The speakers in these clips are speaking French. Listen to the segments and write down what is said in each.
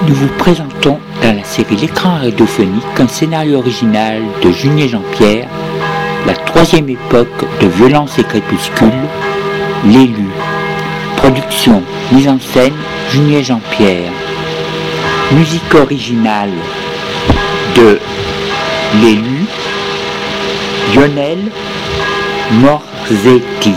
nous vous présentons dans la série L'écran radiophonique un scénario original de Junier Jean-Pierre, la troisième époque de Violence et Crépuscule, L'élu. Production, mise en scène, Junier Jean-Pierre. Musique originale de L'élu, Lionel Morzetti.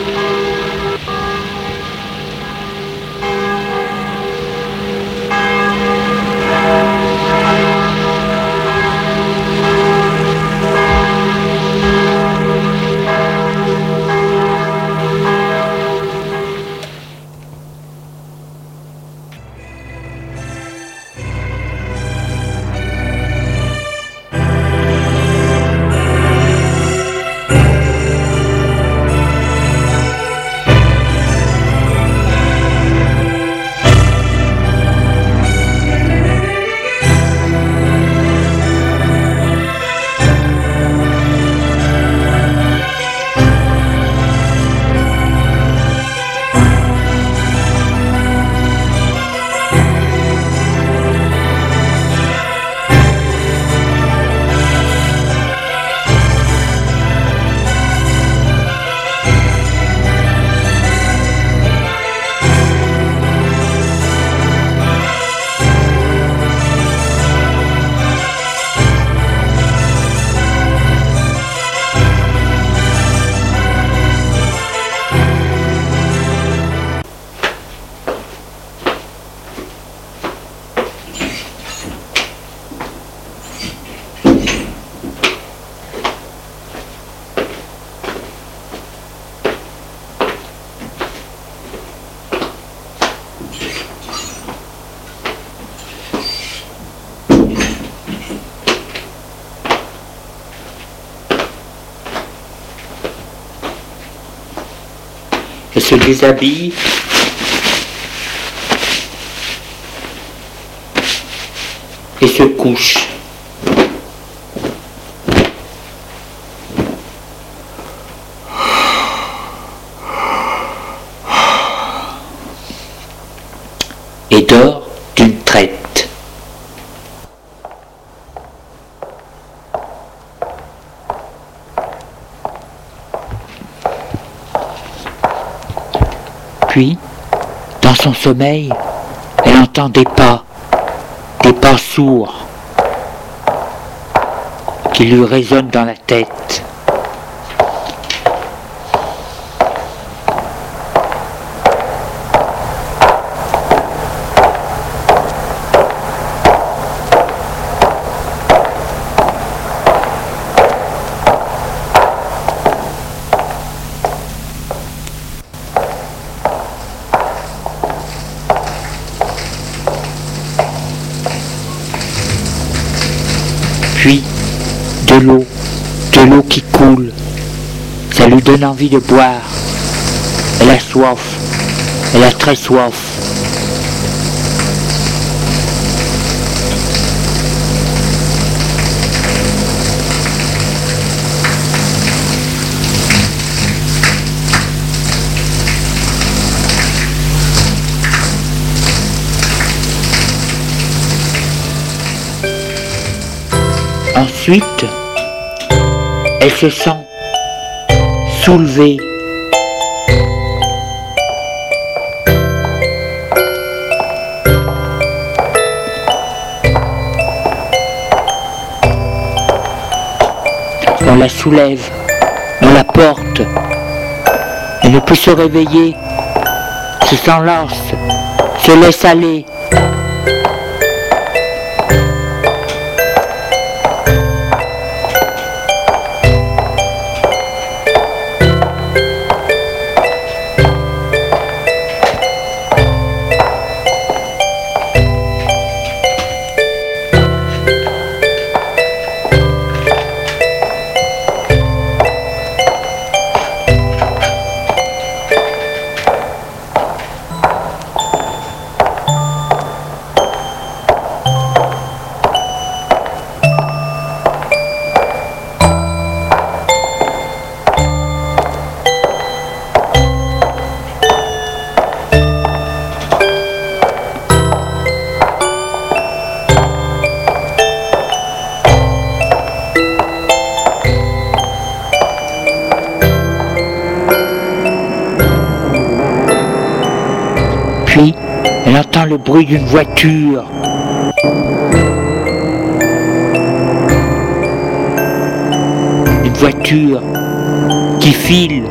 Elle se déshabille et se couche. Et dort d'une traite. Puis, dans son sommeil, elle entend des pas sourds, qui lui résonnent dans la tête. Puis, de l'eau qui coule, ça lui donne envie de boire. Elle a soif, elle a très soif. Ensuite, elle se sent soulevée. On la soulève, on la porte. Elle ne peut se réveiller, se s'enlace, se laisse aller. Puis, elle entend le bruit d'une voiture. Une voiture qui file.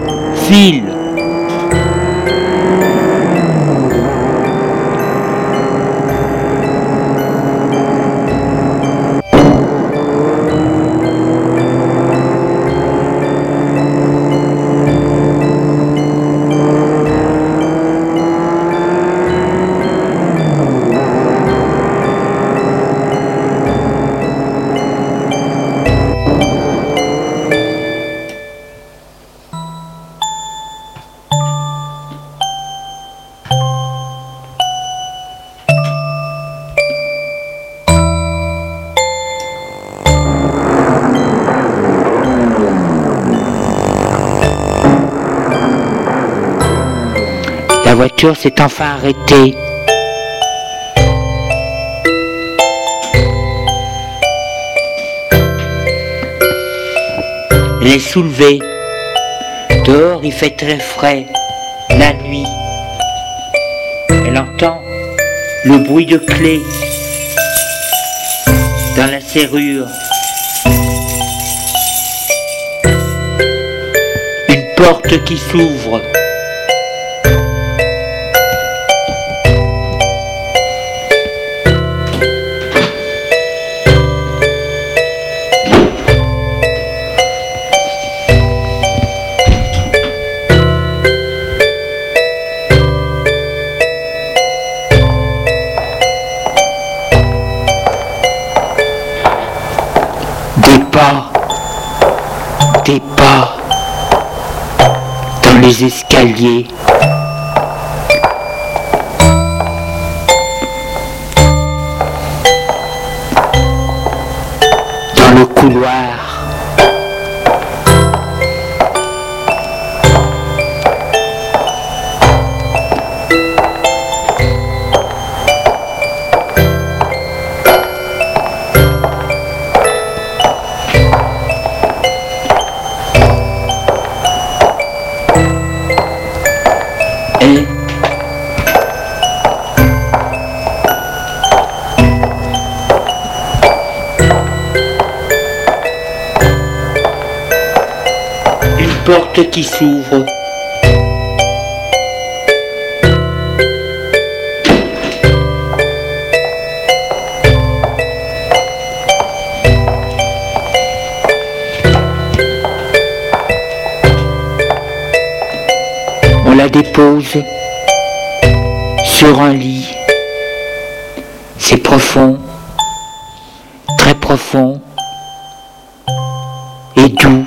La voiture s'est enfin arrêtée. Elle est soulevée. Dehors, il fait très frais. La nuit. Elle entend le bruit de clés dans la serrure. Une porte qui s'ouvre. Des pas dans les escaliers. Dans le couloir. Porte qui s'ouvre. On la dépose sur un lit. C'est profond, très profond et doux.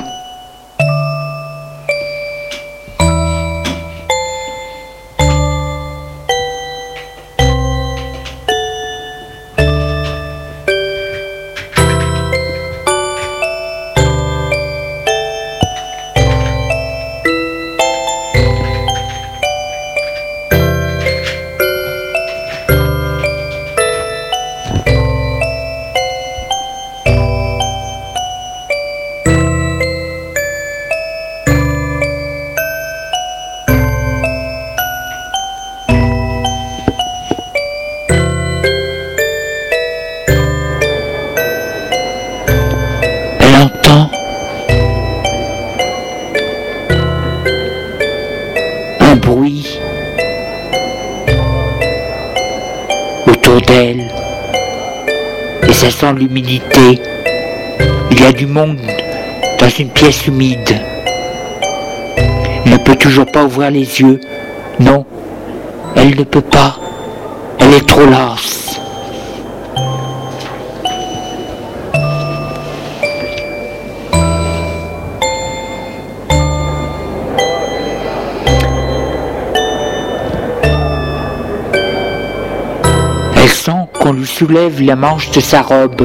D'elle et ça sent l'humidité. Il y a du monde dans une pièce humide. Elle ne peut toujours pas ouvrir les yeux. Non, elle ne peut pas. Elle est trop lasse. Elle sent qu'on lui soulève la manche de sa robe.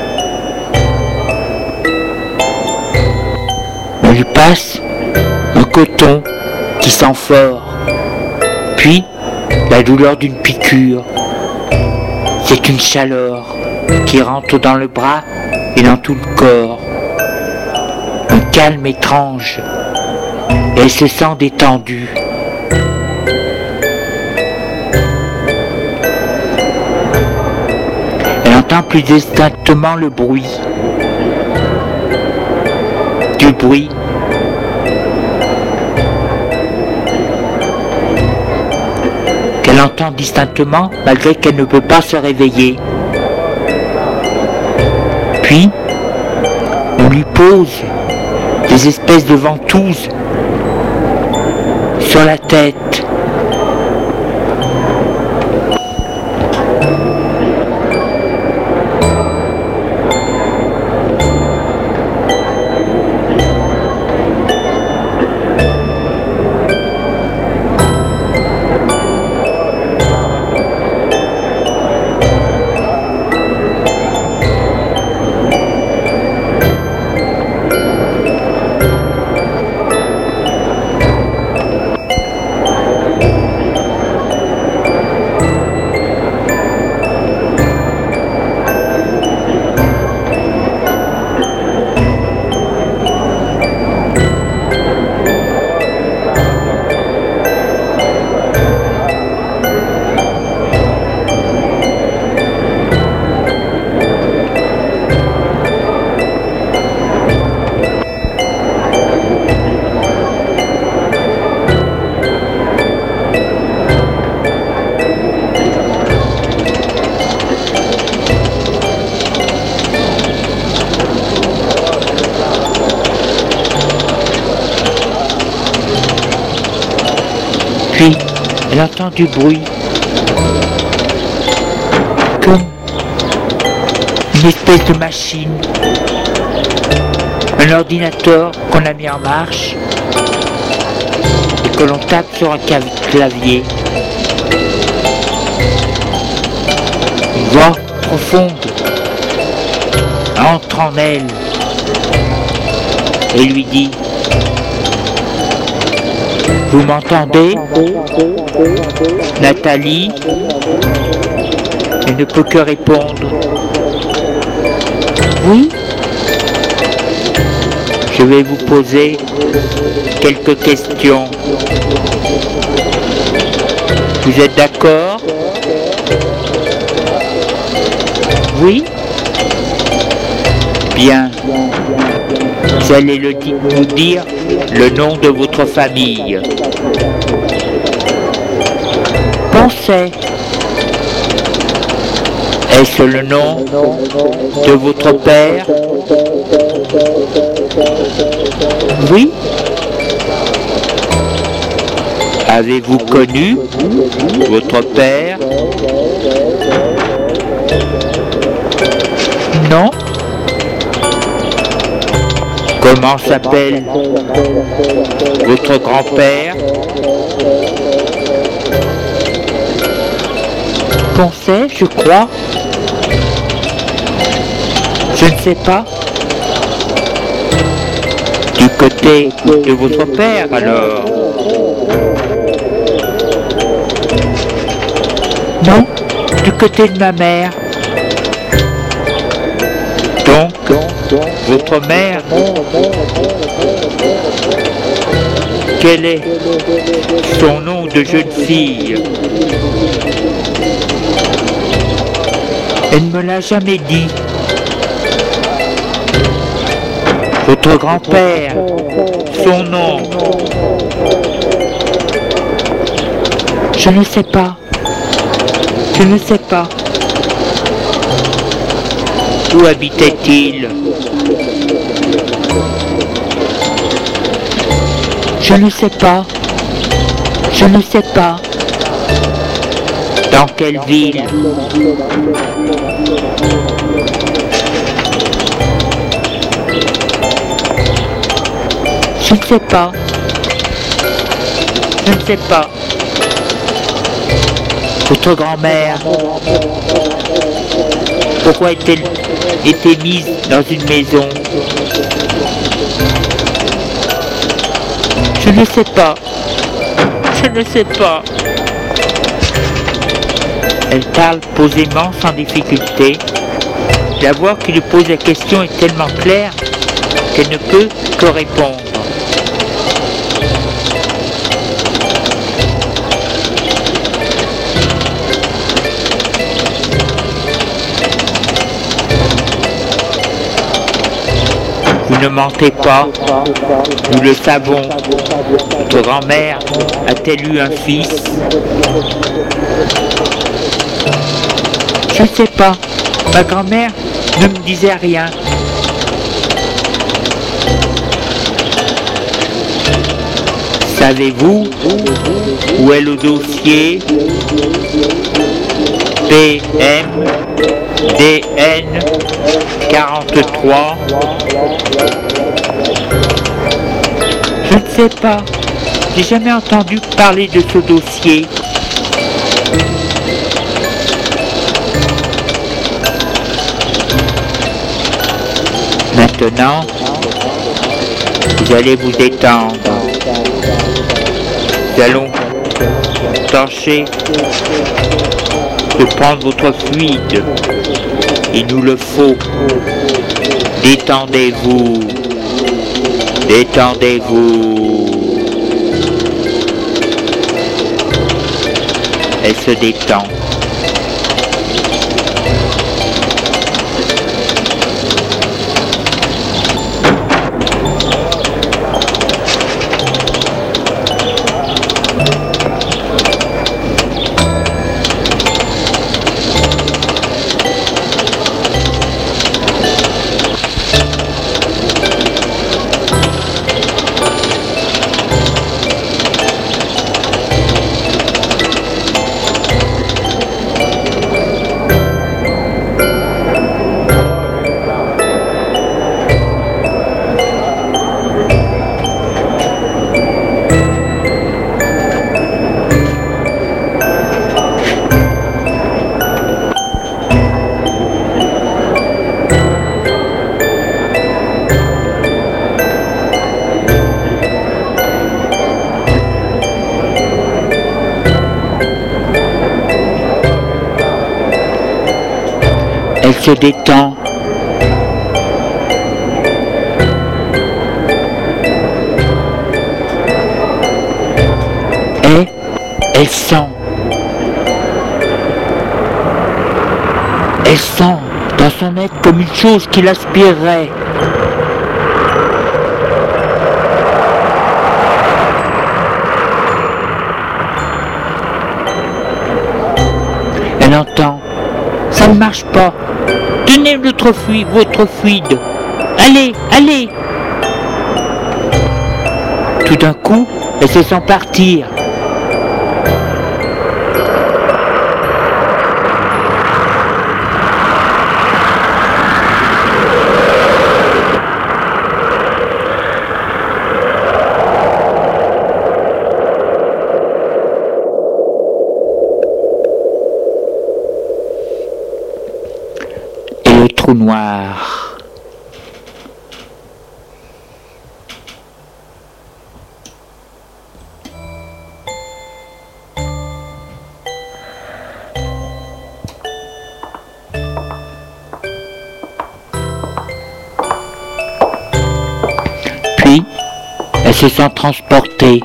On lui passe un coton qui sent fort. Puis, la douleur d'une piqûre. C'est une chaleur qui rentre dans le bras et dans tout le corps. Un calme étrange. Et elle se sent détendue. entend plus distinctement le bruit. Du bruit. Qu'elle entend distinctement malgré qu'elle ne peut pas se réveiller. Puis, on lui pose des espèces de ventouses sur la tête. Puis, elle entend du bruit, comme une espèce de machine, un ordinateur qu'on a mis en marche et que l'on tape sur un clavier. Une voix profonde entre en elle et lui dit: vous m'entendez, Nathalie? Elle ne peut que répondre: oui. Je vais vous poser quelques questions. Vous êtes d'accord? Oui. Bien. Vous allez nous dire le nom de votre famille. Pensez. Est-ce le nom de votre père? Oui. Avez-vous connu votre père? Non. Comment s'appelle votre grand-père? Pensez, je crois. Je ne sais pas. Du côté de votre père, alors? Non, du côté de ma mère. Donc, votre mère, quel est son nom de jeune fille? Elle ne me l'a jamais dit. Votre grand-père, son nom? Je ne sais pas. Je ne sais pas. Où habitait-il? Je ne sais pas. Je ne sais pas. Dans quelle ville? Je ne sais pas. Je ne sais pas. Votre grand-mère, pourquoi est-elle été mise dans une maison? Je ne sais pas. Je ne sais pas. Elle parle posément, sans difficulté. La voix qui lui pose la question est tellement claire qu'elle ne peut que répondre. Vous ne mentez pas, nous le savons. Votre grand-mère a-t-elle eu un fils? Je ne sais pas, ma grand-mère ne me disait rien. Savez-vous où est le dossier PMDN 43? Je ne sais pas. J'ai jamais entendu parler de ce dossier. Maintenant, vous allez vous détendre. Nous allons tâcher de prendre votre fluide. Il nous le faut. Détendez-vous. Détendez-vous. Elle se détend. Elle se détend. Et elle sent. Elle sent dans son être comme une chose qui l'aspirerait. Elle entend. Ça ne marche pas. Tenez votre fluide. Allez, allez. Tout d'un coup, elle se sent partir. Trou noir. Puis, elle se sent transportée.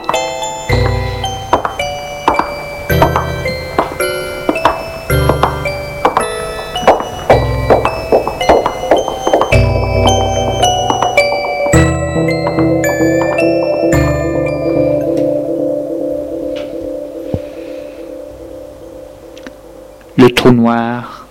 Le trou noir.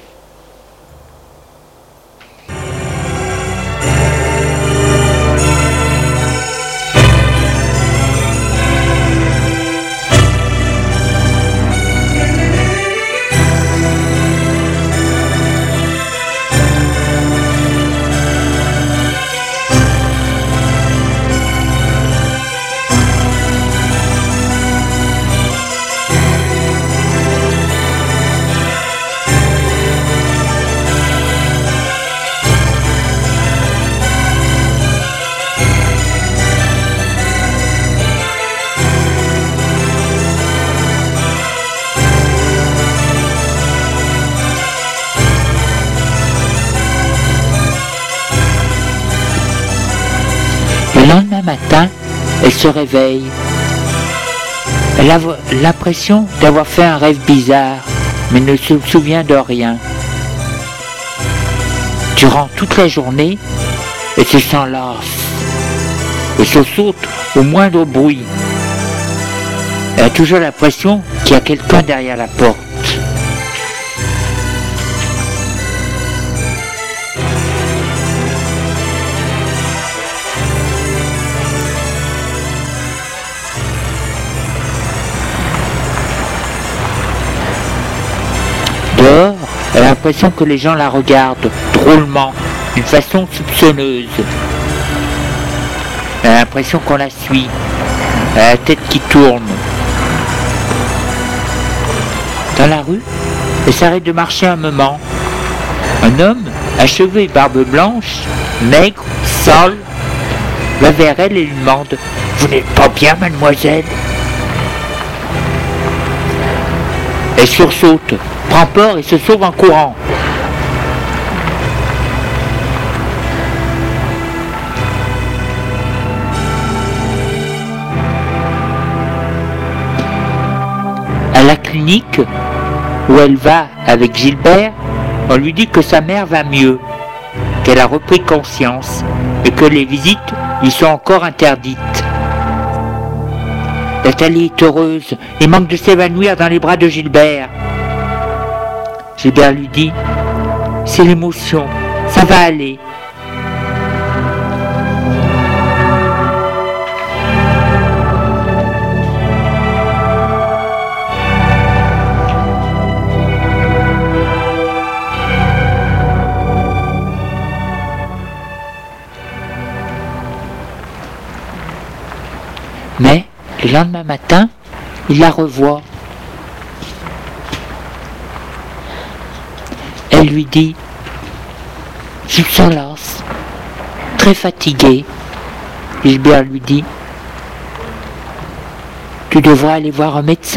Le lendemain matin, elle se réveille. Elle a l'impression d'avoir fait un rêve bizarre, mais ne se souvient de rien. Durant toute la journée, et se s'enlace et se saute au moindre bruit. Elle a toujours l'impression qu'il y a quelqu'un derrière la porte. Dehors, elle a l'impression que les gens la regardent drôlement, d'une façon soupçonneuse. Elle a l'impression qu'on la suit. Elle a la tête qui tourne. Dans la rue, elle s'arrête de marcher un moment. Un homme, à cheveux et barbe blanche, maigre, sale, va vers elle et lui demande « Vous n'êtes pas bien, mademoiselle ?» Elle sursaute, prend peur et se sauve en courant. À la clinique où elle va avec Gilbert, on lui dit que sa mère va mieux, qu'elle a repris conscience et que les visites lui sont encore interdites. Nathalie est heureuse et manque de s'évanouir dans les bras de Gilbert. Gilbert lui dit « C'est l'émotion, ça va aller. » Mais, le lendemain matin, il la revoit. Elle lui dit « Je me sens lasse, très fatiguée. » Gilbert lui dit « Tu devrais aller voir un médecin. »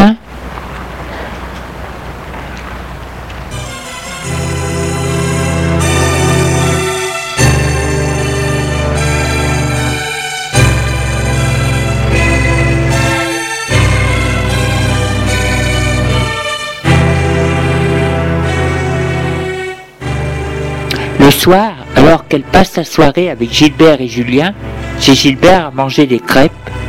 Le soir, alors qu'elle passe sa soirée avec Gilbert et Julien, chez Gilbert à manger des crêpes,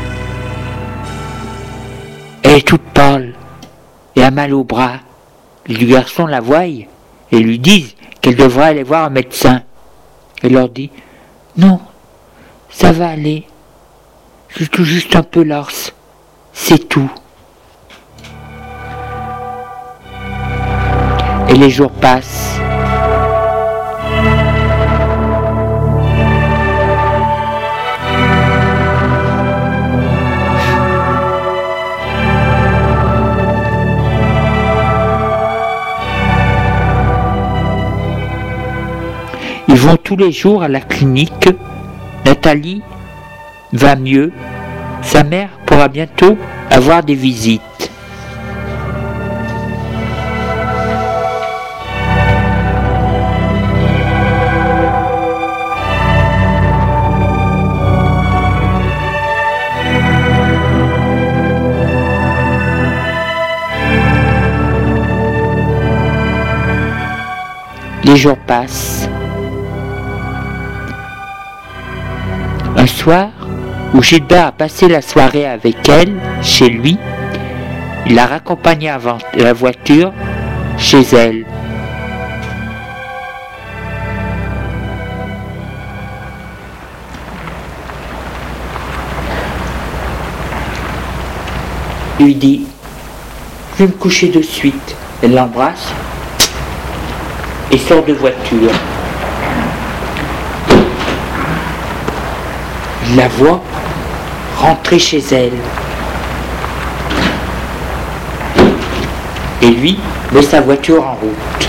elle est toute pâle et a mal au bras. Les deux garçons la voient et lui disent qu'elle devrait aller voir un médecin. Elle leur dit « Non, ça va aller. Je suis tout juste un peu lasse. C'est tout. » Et les jours passent. Ils vont tous les jours à la clinique. Nathalie va mieux. Sa mère pourra bientôt avoir des visites. Les jours passent. Un soir, où Gilbert a passé la soirée avec elle, chez lui, il l'a raccompagnée avant la voiture, chez elle. Il lui dit « Je vais me coucher de suite ». Elle l'embrasse et sort de voiture. Il la voit rentrer chez elle. Et lui met sa voiture en route.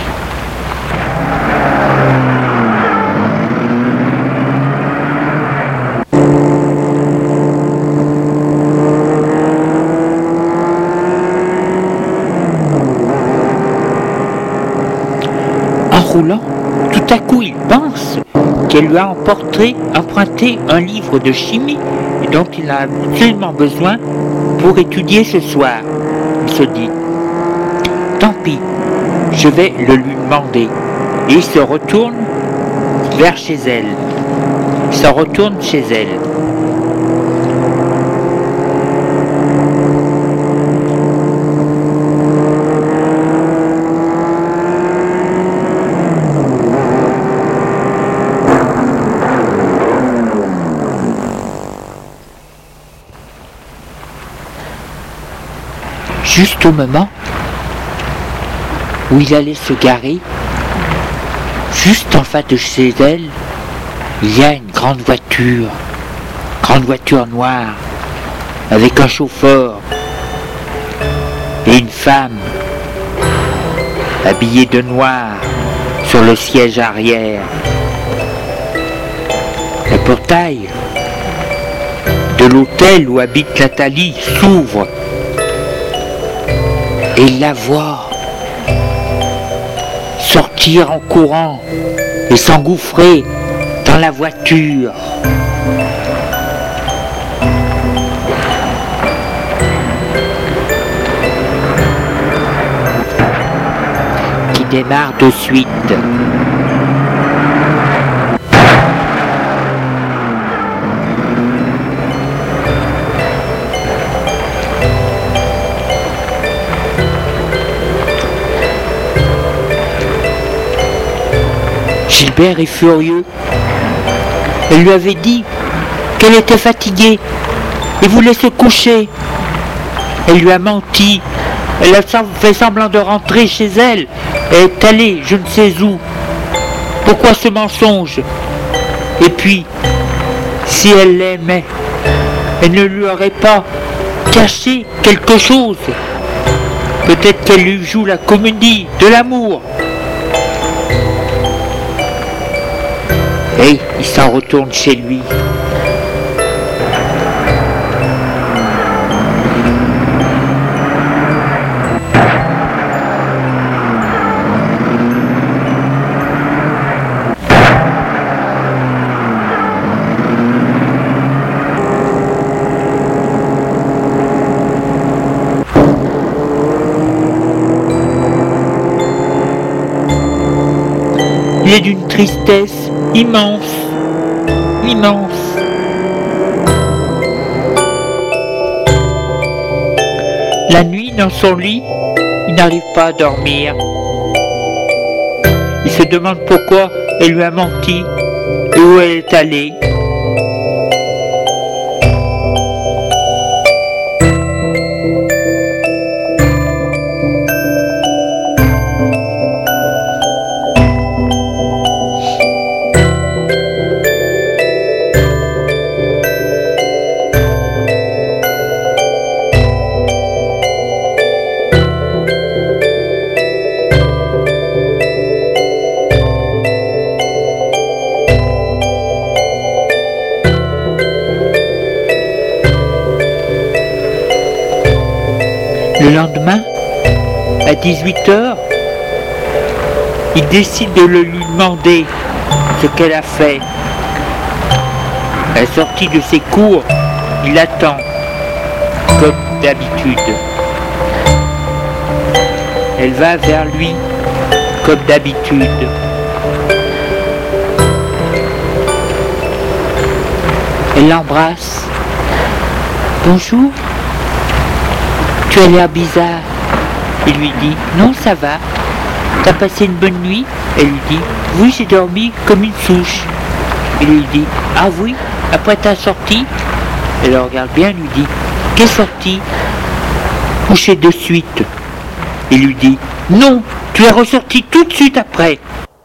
En roulant, tout à coup il pense qu'elle lui a emprunté un livre de chimie dont il a absolument besoin pour étudier ce soir. Il se dit « Tant pis, je vais le lui demander » et il se retourne vers chez elle. s'en retourne chez elle. Juste au moment où il allait se garer, juste en face de chez elle, il y a une grande voiture noire, avec un chauffeur et une femme habillée de noir sur le siège arrière. Le portail de l'hôtel où habite Nathalie s'ouvre et il la voit sortir en courant et s'engouffrer dans la voiture. Qui démarre de suite. Gilbert est furieux. Elle lui avait dit qu'elle était fatiguée et voulait se coucher. Elle lui a menti. Elle a fait semblant de rentrer chez elle et est allée je ne sais où. Pourquoi ce mensonge? Et puis, si elle l'aimait, elle ne lui aurait pas caché quelque chose. Peut-être qu'elle lui joue la comédie de l'amour. Et il s'en retourne chez lui. Il est d'une tristesse immense, immense. La nuit, dans son lit, il n'arrive pas à dormir. Il se demande pourquoi elle lui a menti et où elle est allée. Le lendemain, à 18h, il décide de le lui demander ce qu'elle a fait. À la sortie de ses cours, il attend, comme d'habitude. Elle va vers lui, comme d'habitude. Elle l'embrasse. Bonjour. Tu as l'air bizarre. Il lui dit, non, ça va. T'as passé une bonne nuit? Elle lui dit, oui, j'ai dormi comme une souche. Il lui dit, ah oui, après ta sortie? Elle le regarde bien, lui dit, quelle sortie? Coucher de suite. Il lui dit, non, tu es ressorti tout de suite après.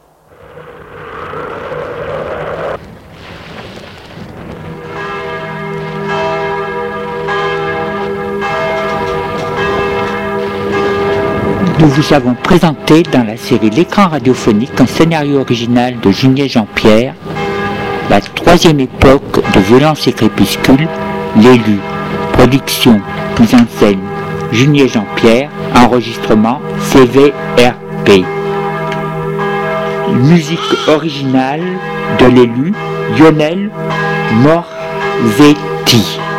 Nous vous avons présenté dans la série L'écran radiophonique un scénario original de Junier Jean-Pierre, la troisième époque de Violence et Crépuscule, l'élu, production, mise en scène, Junier Jean-Pierre, enregistrement CVRP. Musique originale de l'élu, Lionel Morzetti.